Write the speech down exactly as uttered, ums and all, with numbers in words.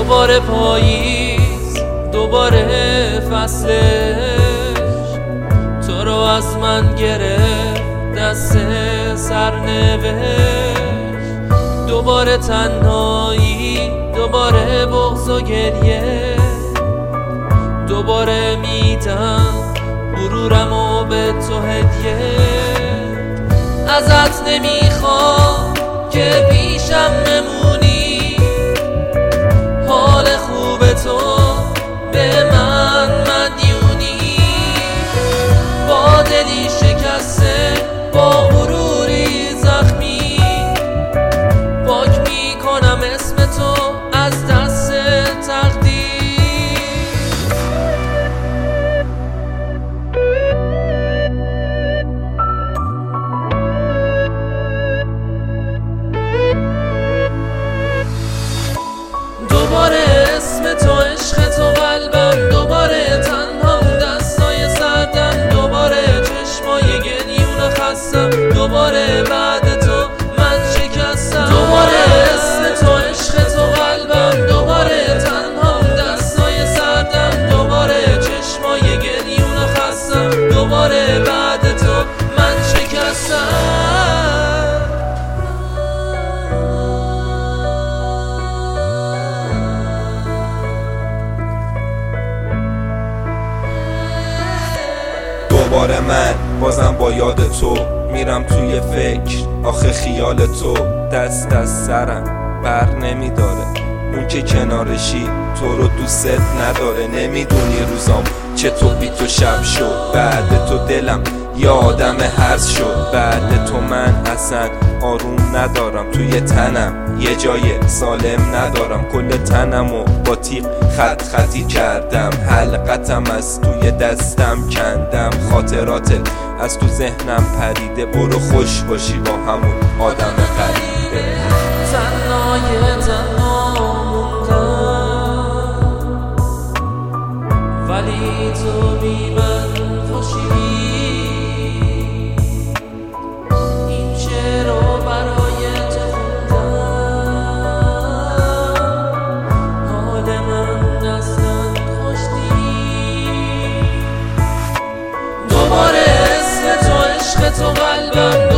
دوباره پاییز، دوباره فصلش تو رو از من گرفت دست سرنوشت. دوباره تنهایی، دوباره بغض و گریه، دوباره میدم غرورمو به تو هدیه. ازت نمیخوام که پیشم نمونی، حال خوب تو به من مدیونی. با دلی شکسته، با غروری زخمی، پاک میکنم اسم تو از دست تقدیر. دوباره اسم تو، عشق تو قلبم، دوباره تنها دستای سردم، دوباره چشمای گریون خستم، دوباره بعد تو من شکستم. دوباره اسم تو، عشق تو قلبم، دوباره تنها دستای سردم، دوباره چشمای گریون خستم، دوباره بعد تو من شکستم. دوباره من بازم با یاد تو میرم توی فکر، آخه خیال تو دست از سرم بر نمیداره. اون که کنارشی تو رو دوست نداره. نمیدونی روزام چطور بی تو شب شد، بعد تو دلم یه آدم هرز شد. بعد تو من اصلا آروم ندارم، توی تنم یه جای سالم ندارم. کل تنمو با تیغ خط خطی کردم، حلقتم از توی دستم کندم. خاطرات از تو ذهنم پریده، برو خوش باشی با همون آدم غریبه. تنهای تنها موندم، ولی تو بی من خوشی. این شعر رو برای تو خوندم، حال من اصلا خوش نیست. دوباره اسم تو، عشق تو قلبم،